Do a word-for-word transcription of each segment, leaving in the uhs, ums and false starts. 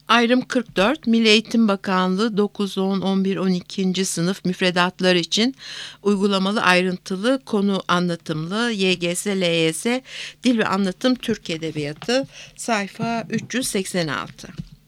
Ayrım kırk dört, Milli Eğitim Bakanlığı dokuz, on, on bir, on iki. sınıf müfredatları için uygulamalı ayrıntılı konu anlatımlı Y G S, L Y S Dil ve Anlatım Türk Edebiyatı sayfa üç yüz seksen altı.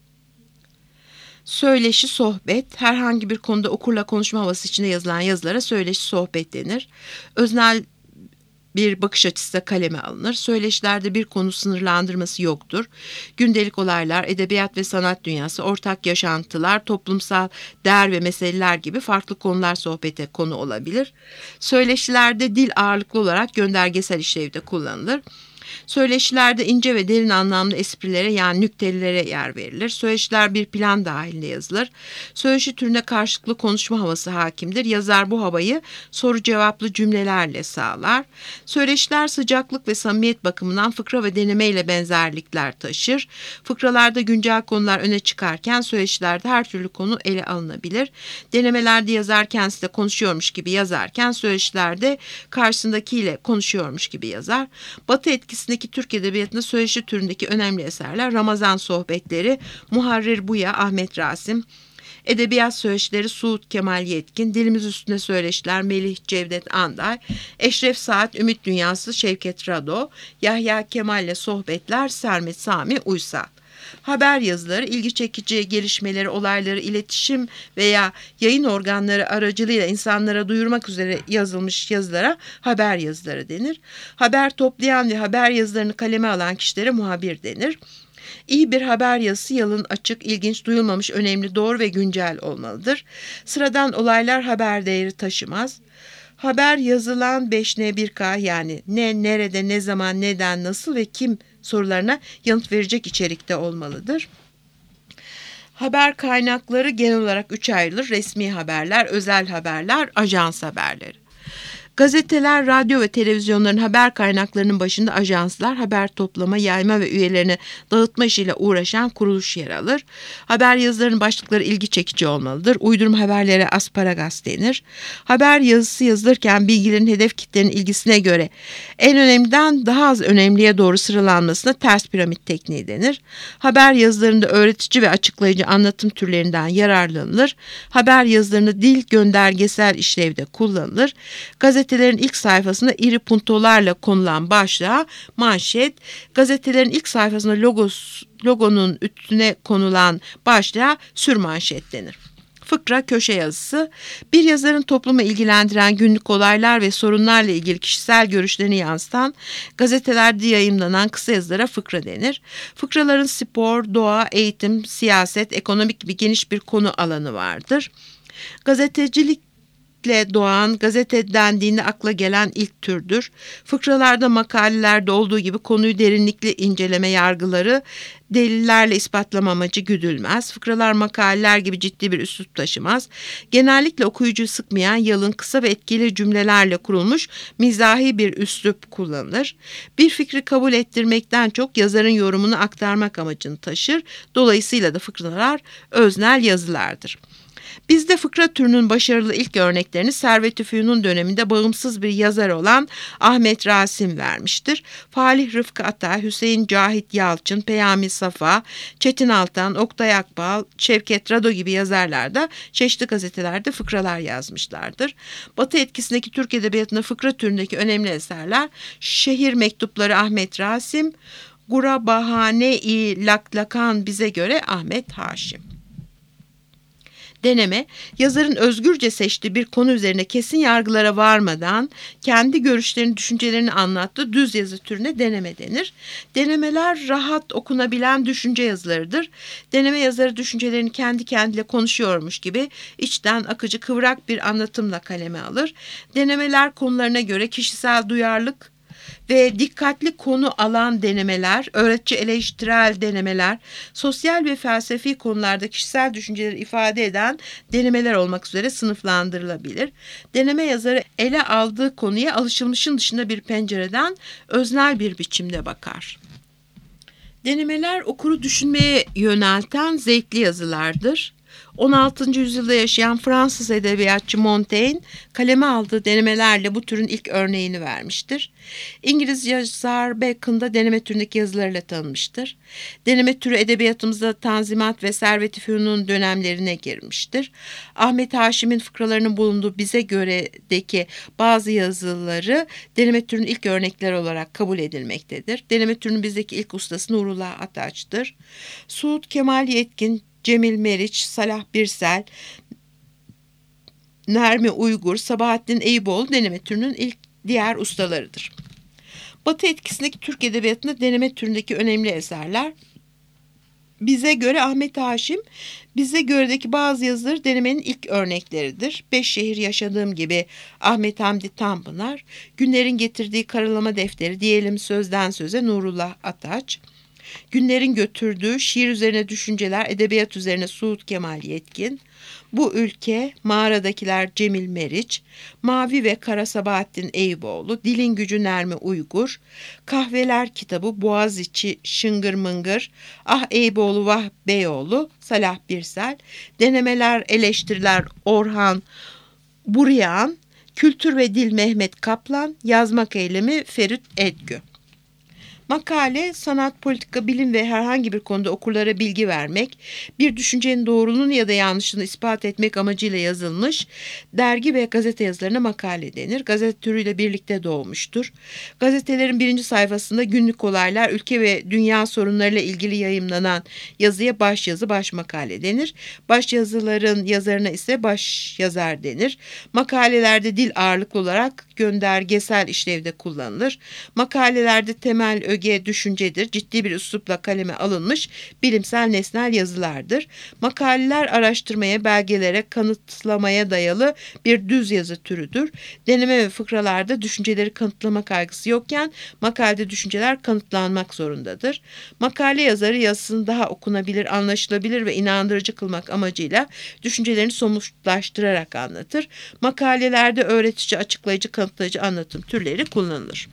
Söyleşi sohbet, herhangi bir konuda okurla konuşma havası içinde yazılan yazılara söyleşi sohbet denir. Öznel bir bakış açısı kaleme alınır. Söyleşilerde bir konu sınırlandırması yoktur. Gündelik olaylar, edebiyat ve sanat dünyası, ortak yaşantılar, toplumsal değer ve meseleler gibi farklı konular sohbete konu olabilir. Söyleşilerde dil ağırlıklı olarak göndergesel işlevde kullanılır. Söyleşilerde ince ve derin anlamlı esprilere yani nüktelilere yer verilir. Söyleşiler bir plan dahilinde yazılır. Söyleşi türüne karşılıklı konuşma havası hakimdir. Yazar bu havayı soru cevaplı cümlelerle sağlar. Söyleşiler sıcaklık ve samimiyet bakımından fıkra ve deneme ile benzerlikler taşır. Fıkralarda güncel konular öne çıkarken söyleşilerde her türlü konu ele alınabilir. Denemelerde yazar kendisi de konuşuyormuş gibi yazarken söyleşilerde karşısındakiyle konuşuyormuş gibi yazar. Batı etkisindeki Türk Edebiyatı'nda söyleşi türündeki önemli eserler Ramazan Sohbetleri, Muharrir Buya, Ahmet Rasim, Edebiyat Söyleşileri Suud Kemal Yetkin, Dilimiz Üstünde Söyleşiler Melih Cevdet Anday, Eşref Saat Ümit Dünyası Şevket Rado, Yahya Kemal'le Sohbetler Sermet Sami Uysal. Haber yazıları, ilgi çekici gelişmeleri, olayları iletişim veya yayın organları aracılığıyla insanlara duyurmak üzere yazılmış yazılara haber yazıları denir. Haber toplayan ve haber yazılarını kaleme alan kişilere muhabir denir. İyi bir haber yazısı yalın, açık, ilginç, duyulmamış, önemli, doğru ve güncel olmalıdır. Sıradan olaylar haber değeri taşımaz. Haber yazılan beş N bir K yani ne, nerede, ne zaman, neden, nasıl ve kim sorularına yanıt verecek içerikte olmalıdır. Haber kaynakları genel olarak üçe ayrılır. Resmi haberler, özel haberler, ajans haberleri. Gazeteler, radyo ve televizyonların haber kaynaklarının başında ajanslar, haber toplama, yayma ve üyelerine dağıtma işiyle uğraşan kuruluş yer alır. Haber yazılarının başlıkları ilgi çekici olmalıdır. Uydurma haberlere asparagas denir. Haber yazısı yazılırken bilgilerin hedef kitlenin ilgisine göre en önemliden daha az önemliye doğru sıralanmasına ters piramit tekniği denir. Haber yazılarında öğretici ve açıklayıcı anlatım türlerinden yararlanılır. Haber yazılarında dil göndergesel işlevde kullanılır. Gazete Gazetelerin ilk sayfasında iri puntolarla konulan başlığa manşet, gazetelerin ilk sayfasında logos, logonun üstüne konulan başlığa sürmanşet denir. Fıkra, köşe yazısı, bir yazarın toplumu ilgilendiren günlük olaylar ve sorunlarla ilgili kişisel görüşlerini yansıtan gazetelerde yayımlanan kısa yazılara fıkra denir. Fıkraların spor, doğa, eğitim, siyaset, ekonomik gibi geniş bir konu alanı vardır. Gazetecilik doğan, gazete dendiğinde akla gelen ilk türdür. Fıkralarda, makalelerde olduğu gibi konuyu derinlikli inceleme yargıları, delillerle ispatlama amacı güdülmez. Fıkralar makaleler gibi ciddi bir üslup taşımaz. Genellikle okuyucuyu sıkmayan, yalın, kısa ve etkili cümlelerle kurulmuş mizahi bir üslup kullanılır. Bir fikri kabul ettirmekten çok yazarın yorumunu aktarmak amacını taşır. Dolayısıyla da fıkralar öznel yazılardır. Bizde fıkra türünün başarılı ilk örneklerini Servet-i Fünun döneminde bağımsız bir yazar olan Ahmet Rasim vermiştir. Falih Rıfkı Atay, Hüseyin Cahit Yalçın, Peyami Safa, Çetin Altan, Oktay Akbal, Şevket Rado gibi yazarlar da çeşitli gazetelerde fıkralar yazmışlardır. Batı etkisindeki Türk Edebiyatı'nda fıkra türündeki önemli eserler Şehir Mektupları Ahmet Rasim, Gura Bahane-i Laklakan bize göre Ahmet Haşim. Deneme, yazarın özgürce seçtiği bir konu üzerine kesin yargılara varmadan kendi görüşlerini, düşüncelerini anlattığı düz yazı türüne deneme denir. Denemeler rahat okunabilen düşünce yazılarıdır. Deneme yazarı düşüncelerini kendi kendine konuşuyormuş gibi içten, akıcı, kıvrak bir anlatımla kaleme alır. Denemeler konularına göre kişisel duyarlılık ve dikkatli konu alan denemeler, öğretici eleştirel denemeler, sosyal ve felsefi konularda kişisel düşünceleri ifade eden denemeler olmak üzere sınıflandırılabilir. Deneme yazarı ele aldığı konuya alışılmışın dışında bir pencereden öznel bir biçimde bakar. Denemeler okuru düşünmeye yönelten zevkli yazılardır. on altıncı yüzyılda yaşayan Fransız edebiyatçı Montaigne kaleme aldığı denemelerle bu türün ilk örneğini vermiştir. İngiliz yazar Bacon da deneme türündeki yazılarıyla tanınmıştır. Deneme türü edebiyatımızda Tanzimat ve Servet-i Fünun dönemlerine girmiştir. Ahmet Haşim'in fıkralarının bulunduğu Bize Göre'deki bazı yazıları deneme türünün ilk örnekleri olarak kabul edilmektedir. Deneme türünün bizdeki ilk ustası Nurullah Ataç'tır. Suud Kemal Yetkin, Cemil Meriç, Salah Birsel, Nermi Uygur, Sabahattin Eyüboğlu deneme türünün ilk diğer ustalarıdır. Batı etkisindeki Türk edebiyatında deneme türündeki önemli eserler: Bize Göre Ahmet Haşim, Bize Göre'deki bazı yazıları denemenin ilk örnekleridir. Beş Şehir Yaşadığım Gibi Ahmet Hamdi Tanpınar, Günlerin Getirdiği Karalama Defteri, Diyelim Sözden Söze Nurullah Ataç, Günlerin Götürdüğü Şiir Üzerine Düşünceler, Edebiyat Üzerine Suud Kemal Yetkin, Bu Ülke, Mağaradakiler Cemil Meriç, Mavi ve Kara Sabahattin Eyüboğlu, Dilin Gücü Nermi Uygur, Kahveler Kitabı Boğaziçi Şıngır Mıngır, Ah Eyüboğlu Vah Beyoğlu, Salah Birsel, Denemeler Eleştiriler Orhan Buryan, Kültür ve Dil Mehmet Kaplan, Yazmak Eylemi Ferit Edgü. Makale, sanat, politika, bilim ve herhangi bir konuda okurlara bilgi vermek, bir düşüncenin doğruluğunu ya da yanlışını ispat etmek amacıyla yazılmış dergi ve gazete yazılarına makale denir. Gazete türüyle birlikte doğmuştur. Gazetelerin birinci sayfasında günlük olaylar, ülke ve dünya sorunlarıyla ilgili yayımlanan yazıya başyazı, başmakale denir. Başyazıların yazarına ise başyazar denir. Makalelerde dil ağırlıklı olarak göndergesel işlevde kullanılır. Makalelerde temel öge düşüncedir. Ciddi bir üslupla kaleme alınmış bilimsel nesnel yazılardır. Makaleler araştırmaya, belgelere, kanıtlamaya dayalı bir düz yazı türüdür. Deneme ve fıkralarda düşünceleri kanıtlama kaygısı yokken makalede düşünceler kanıtlanmak zorundadır. Makale yazarı yazısını daha okunabilir, anlaşılabilir ve inandırıcı kılmak amacıyla düşüncelerini somutlaştırarak anlatır. Makalelerde öğretici, açıklayıcı, kanıtlayıcı anlatım türleri kullanılır.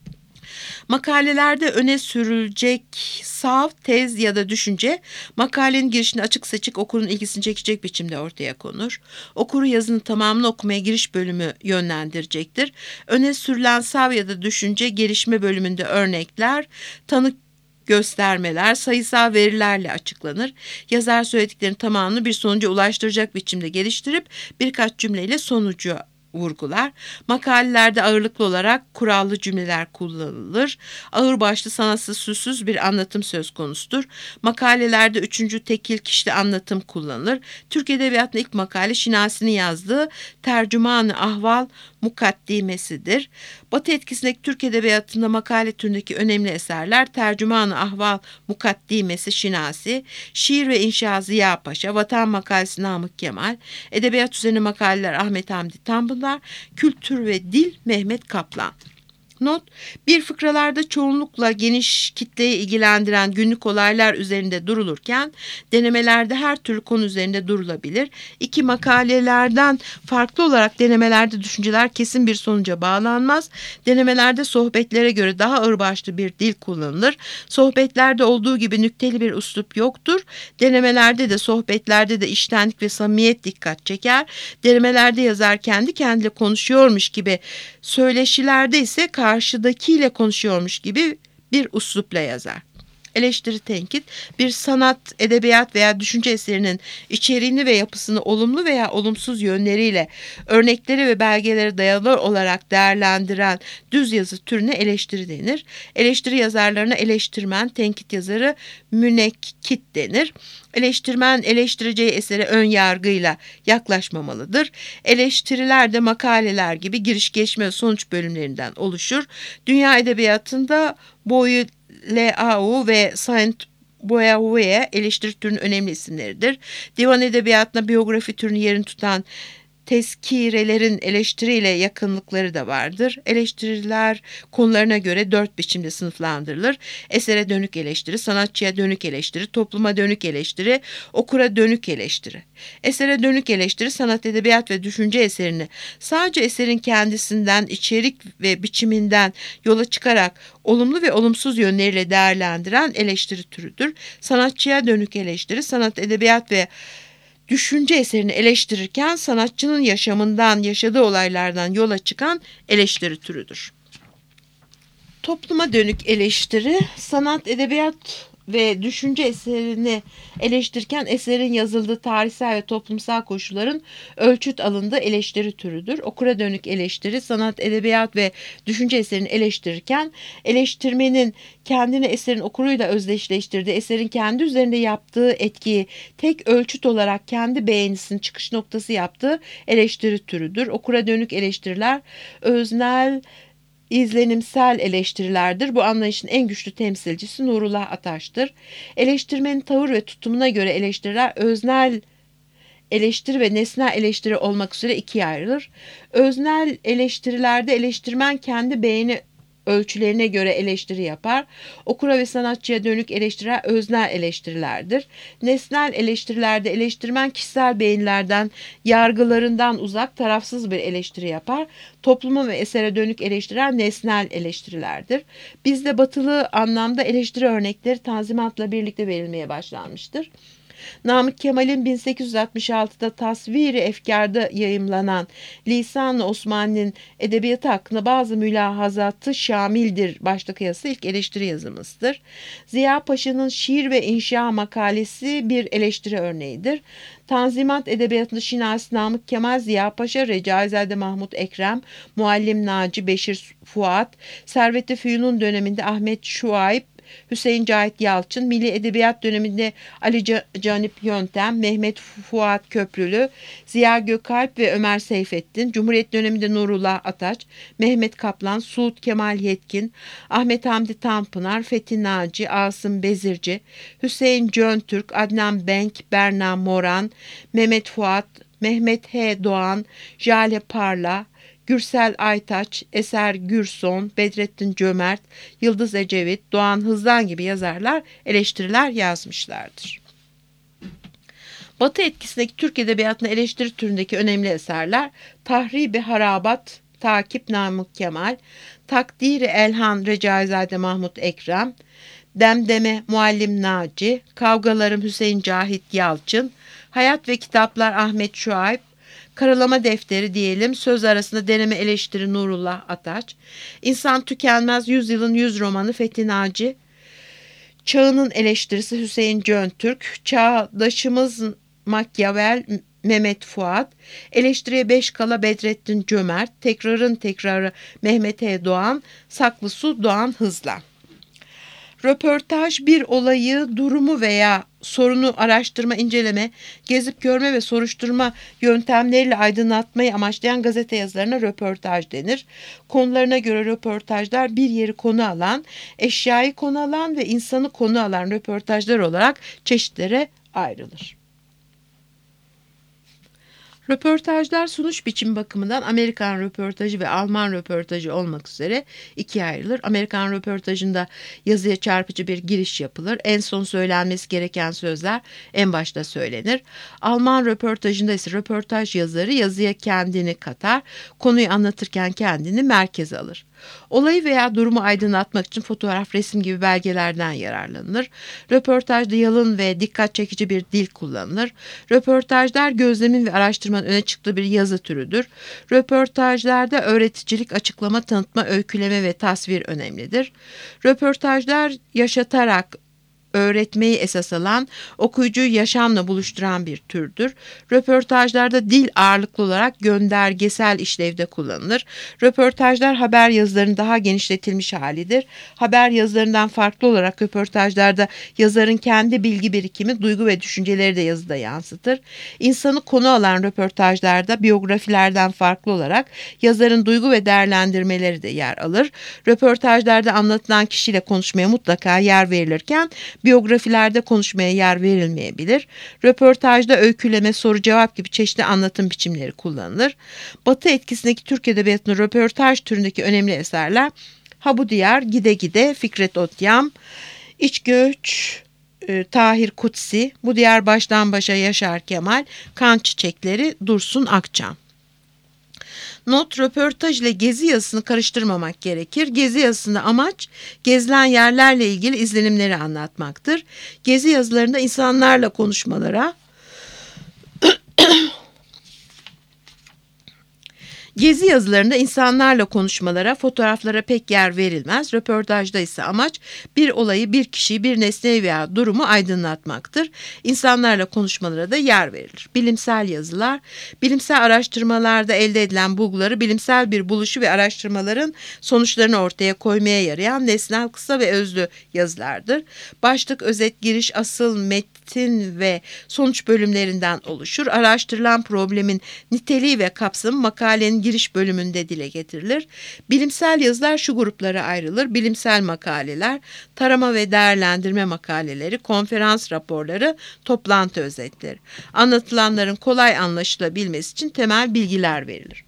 Makalelerde öne sürülecek sav, tez ya da düşünce makalenin girişinde açık seçik okurun ilgisini çekecek biçimde ortaya konur. Okuru yazının tamamını okumaya giriş bölümü yönlendirecektir. Öne sürülen sav ya da düşünce gelişme bölümünde örnekler, tanık göstermeler, sayısal verilerle açıklanır. Yazar söylediklerinin tamamını bir sonuca ulaştıracak biçimde geliştirip birkaç cümleyle sonucu vurgular. Makalelerde ağırlıklı olarak kurallı cümleler kullanılır. Ağırbaşlı, sanatsız, süssüz bir anlatım söz konusudur. Makalelerde üçüncü tekil kişili anlatım kullanılır. Türk Edebiyatı'nın ilk makale Şinasi'nin yazdığı Tercüman-ı Ahval Mukaddimesidir. Batı etkisindeki Türk Edebiyatı'nda makale türündeki önemli eserler Tercüman-ı Ahval Mukaddimesi Şinasi, Şiir ve İnşa Ziya Paşa, Vatan Makalesi Namık Kemal, Edebiyat üzerine makaleler Ahmet Hamdi Tanpınar, Kültür ve Dil Mehmet Kaplan. Not: bir fıkralarda çoğunlukla geniş kitleyi ilgilendiren günlük olaylar üzerinde durulurken denemelerde her türlü konu üzerinde durulabilir. İki makalelerden farklı olarak denemelerde düşünceler kesin bir sonuca bağlanmaz. Denemelerde sohbetlere göre daha ağırbaşlı bir dil kullanılır. Sohbetlerde olduğu gibi nükteli bir üslup yoktur. Denemelerde de sohbetlerde de içtenlik ve samimiyet dikkat çeker. Denemelerde yazar kendi kendine konuşuyormuş gibi, söyleşilerde ise karşıdakiyle konuşuyormuş gibi bir üslupla yazar. Eleştiri, tenkit, bir sanat, edebiyat veya düşünce eserinin içeriğini ve yapısını olumlu veya olumsuz yönleriyle örnekleri ve belgelere dayalı olarak değerlendiren düz yazı türüne eleştiri denir. Eleştiri yazarlarına eleştirmen, tenkit yazarı münekkit denir. Eleştirmen eleştireceği esere ön yargıyla yaklaşmamalıdır. Eleştiriler de makaleler gibi giriş, geçme ve sonuç bölümlerinden oluşur. Dünya edebiyatında boyu L A U ve Saint Boyavuye eleştiri türünün önemli isimleridir. Divan edebiyatına biyografi türünü yerini tutan tezkirelerin eleştiriyle yakınlıkları da vardır. Eleştiriler konularına göre dört biçimde sınıflandırılır. Esere dönük eleştiri, sanatçıya dönük eleştiri, topluma dönük eleştiri, okura dönük eleştiri. Esere dönük eleştiri, sanat, edebiyat ve düşünce eserini sadece eserin kendisinden, içerik ve biçiminden yola çıkarak olumlu ve olumsuz yönleriyle değerlendiren eleştiri türüdür. Sanatçıya dönük eleştiri, sanat, edebiyat ve düşünce eserini eleştirirken sanatçının yaşamından, yaşadığı olaylardan yola çıkan eleştiri türüdür. Topluma dönük eleştiri, sanat, edebiyat ve düşünce eserini eleştirirken eserin yazıldığı tarihsel ve toplumsal koşulların ölçüt alındığı eleştiri türüdür. Okura dönük eleştiri, sanat, edebiyat ve düşünce eserini eleştirirken eleştirmenin kendini eserin okuruyla özdeşleştirdiği, eserin kendi üzerinde yaptığı etkiyi tek ölçüt olarak kendi beğenisinin çıkış noktası yaptığı eleştiri türüdür. Okura dönük eleştiriler öznel, İzlenimsel eleştirilerdir. Bu anlayışın en güçlü temsilcisi Nurullah Ataş'tır. Eleştirmenin tavır ve tutumuna göre eleştiriler öznel eleştiri ve nesnel eleştiri olmak üzere ikiye ayrılır. Öznel eleştirilerde eleştirmen kendi beğeni ölçülerine göre eleştiri yapar. Okura ve sanatçıya dönük eleştiriler öznel eleştirilerdir. Nesnel eleştirilerde eleştirmen kişisel beğenilerden, yargılarından uzak, tarafsız bir eleştiri yapar. Topluma ve esere dönük eleştiriler nesnel eleştirilerdir. Bizde batılı anlamda eleştiri örnekleri Tanzimat'la birlikte verilmeye başlanmıştır. Namık Kemal'in bin sekiz yüz altmış altıda Tasvir-i Efkar'da yayımlanan Lisan-ı Osmani'nin edebiyatı hakkında bazı mülahazatı şamildir başlık yazısı ilk eleştiri yazımızdır. Ziya Paşa'nın Şiir ve İnşa makalesi bir eleştiri örneğidir. Tanzimat edebiyatında Şinasi Namık Kemal, Ziya Paşa, Recaizade Mahmut Ekrem, Muallim Naci, Beşir Fuat, Servet-i Fünun döneminde Ahmet Şuayb, Hüseyin Cahit Yalçın, Milli Edebiyat döneminde Ali Canip Yöntem, Mehmet Fuat Köprülü, Ziya Gökalp ve Ömer Seyfettin, Cumhuriyet döneminde Nurullah Ataç, Mehmet Kaplan, Suud Kemal Yetkin, Ahmet Hamdi Tanpınar, Fethi Naci, Asım Bezirci, Hüseyin Cöntürk, Adnan Benk, Berna Moran, Mehmet Fuat, Mehmet H. Doğan, Jale Parla, Gürsel Aytaç, Eser Gürson, Bedrettin Cömert, Yıldız Ecevit, Doğan Hızlan gibi yazarlar eleştiriler yazmışlardır. Batı etkisindeki Türk edebiyatına eleştiri türündeki önemli eserler Tahrib-i Harabat, Takip Namık Kemal, Takdir-i Elhan Recaizade Mahmut Ekrem, Demdeme Muallim Naci, Kavgalarım Hüseyin Cahit Yalçın, Hayat ve Kitaplar Ahmet Şuayb, Karalama Defteri diyelim, söz arasında deneme eleştiri Nurullah Ataç, İnsan Tükenmez, Yüzyılın Yüz romanı Fethi Naci, Çağının eleştirisi Hüseyin Cöntürk, Çağdaşımız Makyavel Mehmet Fuat, Eleştiriye Beş Kala Bedrettin Cömert, Tekrarın Tekrarı Mehmet E. Doğan, Saklı Su Doğan Hızlan. Röportaj bir olayı, durumu veya sorunu araştırma, inceleme, gezip görme ve soruşturma yöntemleriyle aydınlatmayı amaçlayan gazete yazılarına röportaj denir. Konularına göre röportajlar bir yeri konu alan, eşyayı konu alan ve insanı konu alan röportajlar olarak çeşitlere ayrılır. Röportajlar sunuş biçim bakımından Amerikan röportajı ve Alman röportajı olmak üzere ikiye ayrılır. Amerikan röportajında yazıya çarpıcı bir giriş yapılır. En son söylenmesi gereken sözler en başta söylenir. Alman röportajında ise röportaj yazarı yazıya kendini katar, konuyu anlatırken kendini merkeze alır. Olayı veya durumu aydınlatmak için fotoğraf, resim gibi belgelerden yararlanılır. Röportajda yalın ve dikkat çekici bir dil kullanılır. Röportajlar gözlemin ve araştırmanın öne çıktığı bir yazı türüdür. Röportajlarda öğreticilik, açıklama, tanıtma, öyküleme ve tasvir önemlidir. Röportajlar yaşatarak öğretmeyi esas alan, okuyucuyu yaşamla buluşturan bir türdür. Röportajlarda dil ağırlıklı olarak göndergesel işlevde kullanılır. Röportajlar haber yazılarının daha genişletilmiş halidir. Haber yazılarından farklı olarak röportajlarda yazarın kendi bilgi birikimi, duygu ve düşünceleri de yazıda yansıtır. İnsanı konu alan röportajlarda biyografilerden farklı olarak yazarın duygu ve değerlendirmeleri de yer alır. Röportajlarda anlatılan kişiyle konuşmaya mutlaka yer verilirken biyografilerde konuşmaya yer verilmeyebilir. Röportajda öyküleme, soru cevap gibi çeşitli anlatım biçimleri kullanılır. Batı etkisindeki Türk edebiyatının röportaj türündeki önemli eserler Ha Bu Diyar, Gide Gide, Fikret Otyam, İç Göç, e, Tahir Kutsi, Bu Diyar Baştan Başa Yaşar Kemal, Kan Çiçekleri, Dursun Akçam. Not: röportaj ile gezi yazısını karıştırmamak gerekir. Gezi yazısında amaç gezilen yerlerle ilgili izlenimleri anlatmaktır. Gezi yazılarında insanlarla konuşmalara Gezi yazılarında insanlarla konuşmalara, fotoğraflara pek yer verilmez. Röportajda ise amaç bir olayı, bir kişiyi, bir nesneyi veya durumu aydınlatmaktır. İnsanlarla konuşmalara da yer verilir. Bilimsel yazılar, bilimsel araştırmalarda elde edilen bulguları bilimsel bir buluşu ve araştırmaların sonuçlarını ortaya koymaya yarayan nesnel, kısa ve özlü yazılardır. Başlık, özet, giriş, asıl, metin ve sonuç bölümlerinden oluşur. Araştırılan problemin niteliği ve kapsamı makalenin giriş bölümünde dile getirilir. Bilimsel yazılar şu gruplara ayrılır: bilimsel makaleler, tarama ve değerlendirme makaleleri, konferans raporları, toplantı özetleri. Anlatılanların kolay anlaşılabilmesi için temel bilgiler verilir.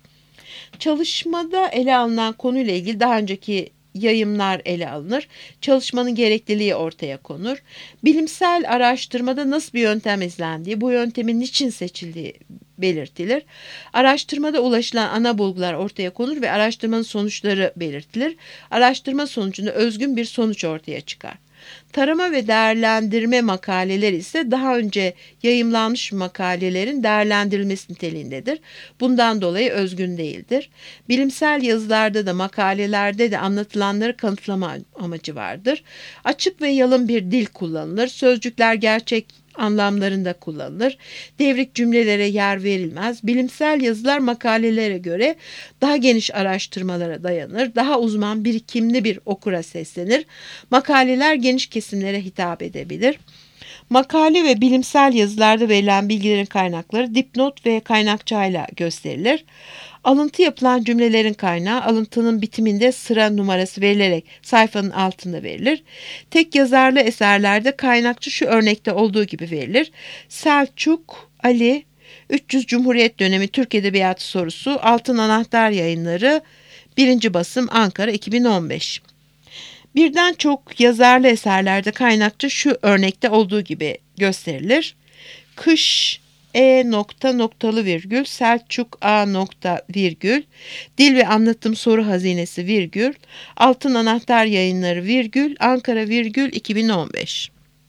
Çalışmada ele alınan konuyla ilgili daha önceki yayımlar ele alınır. Çalışmanın gerekliliği ortaya konur. Bilimsel araştırmada nasıl bir yöntem izlendiği, bu yöntemin niçin seçildiği belirtilir. Araştırmada ulaşılan ana bulgular ortaya konur ve araştırmanın sonuçları belirtilir. Araştırma sonucunda özgün bir sonuç ortaya çıkar. Tarama ve değerlendirme makaleleri ise daha önce yayımlanmış makalelerin değerlendirilmesi niteliğindedir. Bundan dolayı özgün değildir. Bilimsel yazılarda da makalelerde de anlatılanları kanıtlama amacı vardır. Açık ve yalın bir dil kullanılır. Sözcükler gerçek anlamlarında kullanılır. Devrik cümlelere yer verilmez. Bilimsel yazılar makalelere göre daha geniş araştırmalara dayanır. Daha uzman, birikimli bir okura seslenir. Makaleler geniş kesimlere hitap edebilir. Makale ve bilimsel yazılarda verilen bilgilerin kaynakları dipnot ve kaynakçayla gösterilir. Alıntı yapılan cümlelerin kaynağı alıntının bitiminde sıra numarası verilerek sayfanın altında verilir. Tek yazarlı eserlerde kaynakçı şu örnekte olduğu gibi verilir: Selçuk, Ali, üç yüz Cumhuriyet Dönemi Türk Edebiyatı sorusu, Altın Anahtar Yayınları, birinci basım, Ankara, iki bin on beş. Birden çok yazarlı eserlerde kaynakçı şu örnekte olduğu gibi gösterilir: Kış, E nokta noktalı virgül, Selçuk A nokta virgül, Dil ve Anlatım Soru Hazinesi virgül, Altın Anahtar Yayınları virgül, Ankara virgül iki bin on beş.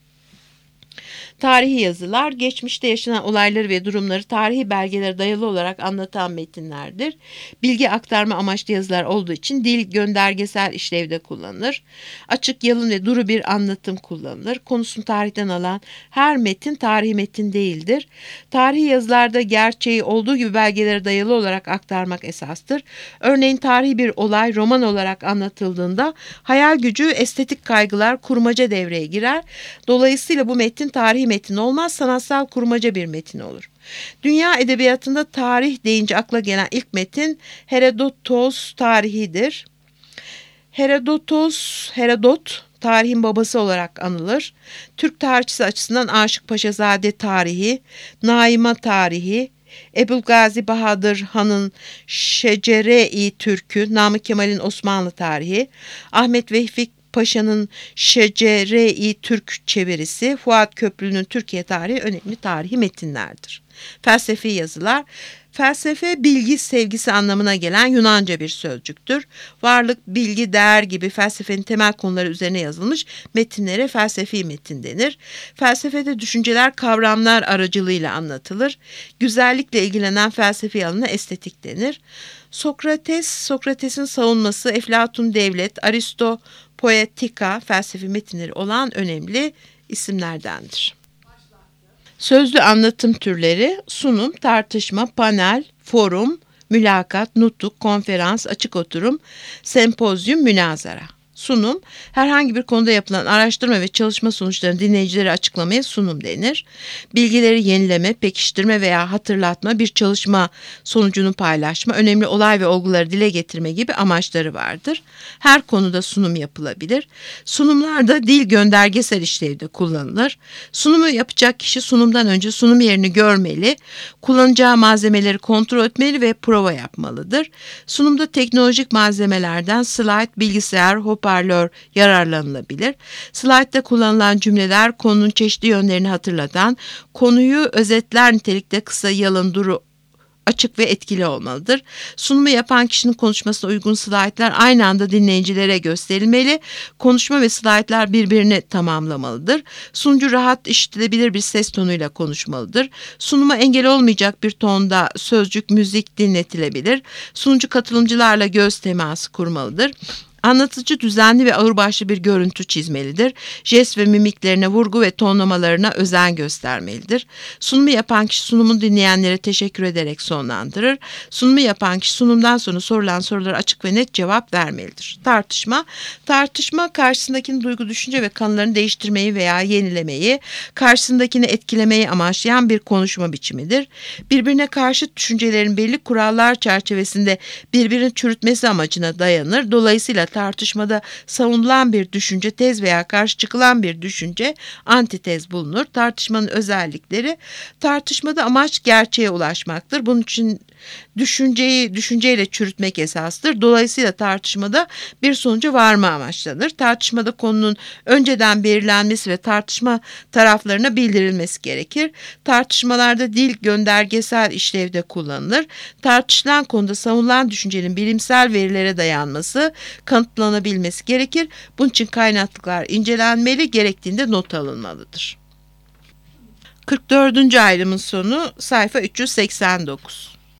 Tarihi yazılar, geçmişte yaşanan olayları ve durumları tarihi belgelere dayalı olarak anlatan metinlerdir. Bilgi aktarma amaçlı yazılar olduğu için dil göndergesel işlevde kullanılır. Açık, yalın ve duru bir anlatım kullanılır. Konusunu tarihten alan her metin tarihi metin değildir. Tarihi yazılarda gerçeği olduğu gibi belgelere dayalı olarak aktarmak esastır. Örneğin tarihi bir olay roman olarak anlatıldığında hayal gücü, estetik kaygılar, kurmaca devreye girer. Dolayısıyla bu metin tarihi metin olmaz, sanatsal kurmaca bir metin olur. Dünya edebiyatında tarih deyince akla gelen ilk metin Herodotos tarihidir. Herodotos, Herodot tarihin babası olarak anılır. Türk tarihçisi açısından Aşık Paşazade tarihi, Naima tarihi, Ebu'l-Gazi Bahadır Han'ın Şecere-i Türkü, Namık Kemal'in Osmanlı tarihi, Ahmet Vefik Paşa'nın Şecere-i Türk çevirisi, Fuat Köprülü'nün Türkiye tarihi önemli tarihi metinlerdir. Felsefi yazılar, felsefe bilgi sevgisi anlamına gelen Yunanca bir sözcüktür. Varlık, bilgi, değer gibi felsefenin temel konuları üzerine yazılmış metinlere felsefi metin denir. Felsefede düşünceler kavramlar aracılığıyla anlatılır. Güzellikle ilgilenen felsefi alana estetik denir. Sokrates, Sokrates'in savunması, Eflatun Devlet, Aristo Poetika felsefi metinleri olan önemli isimlerdendir. Sözlü anlatım türleri: sunum, tartışma, panel, forum, mülakat, nutuk, konferans, açık oturum, sempozyum, münazara. Sunum, herhangi bir konuda yapılan araştırma ve çalışma sonuçlarını dinleyicilere açıklamaya sunum denir. Bilgileri yenileme, pekiştirme veya hatırlatma, bir çalışma sonucunu paylaşma, önemli olay ve olguları dile getirme gibi amaçları vardır. Her konuda sunum yapılabilir. Sunumlarda dil göndergesel işlevde kullanılır. Sunumu yapacak kişi sunumdan önce sunum yerini görmeli, kullanacağı malzemeleri kontrol etmeli ve prova yapmalıdır. Sunumda teknolojik malzemelerden slide, bilgisayar, hoparlör yararlanılabilir. Slide'da kullanılan cümleler konunun çeşitli yönlerini hatırlatan, konuyu özetler nitelikte kısa, yalın, duru açık ve etkili olmalıdır. Sunumu yapan kişinin konuşmasına uygun slaytlar aynı anda dinleyicilere gösterilmeli. Konuşma ve slaytlar birbirini tamamlamalıdır. Sunucu rahat işitilebilir bir ses tonuyla konuşmalıdır. Sunuma engel olmayacak bir tonda sözcük, müzik dinletilebilir. Sunucu katılımcılarla göz teması kurmalıdır. Anlatıcı düzenli ve ağırbaşlı bir görüntü çizmelidir. Jest ve mimiklerine, vurgu ve tonlamalarına özen göstermelidir. Sunumu yapan kişi sunumu dinleyenlere teşekkür ederek sonlandırır. Sunumu yapan kişi sunumdan sonra sorulan sorulara açık ve net cevap vermelidir. Tartışma, tartışma karşısındakinin duygu, düşünce ve kanılarını değiştirmeyi veya yenilemeyi, karşısındakini etkilemeyi amaçlayan bir konuşma biçimidir. Birbirine karşıt düşüncelerin belli kurallar çerçevesinde birbirini çürütmesi amacına dayanır. Dolayısıyla tartışmada savunulan bir düşünce tez veya karşı çıkılan bir düşünce antitez bulunur. Tartışmanın özellikleri: tartışmada amaç gerçeğe ulaşmaktır. Bunun için düşünceyi düşünceyle çürütmek esastır. Dolayısıyla tartışmada bir sonuca varma amaçlanır. Tartışmada konunun önceden belirlenmesi ve tartışma taraflarına bildirilmesi gerekir. Tartışmalarda dil göndergesel işlevde kullanılır. Tartışılan konuda savunulan düşüncenin bilimsel verilere dayanması, kanıtlanabilmesi gerekir. Bunun için kaynaklar incelenmeli, gerektiğinde not alınmalıdır. kırk dördüncü ayrımın sonu sayfa üç yüz seksen dokuz.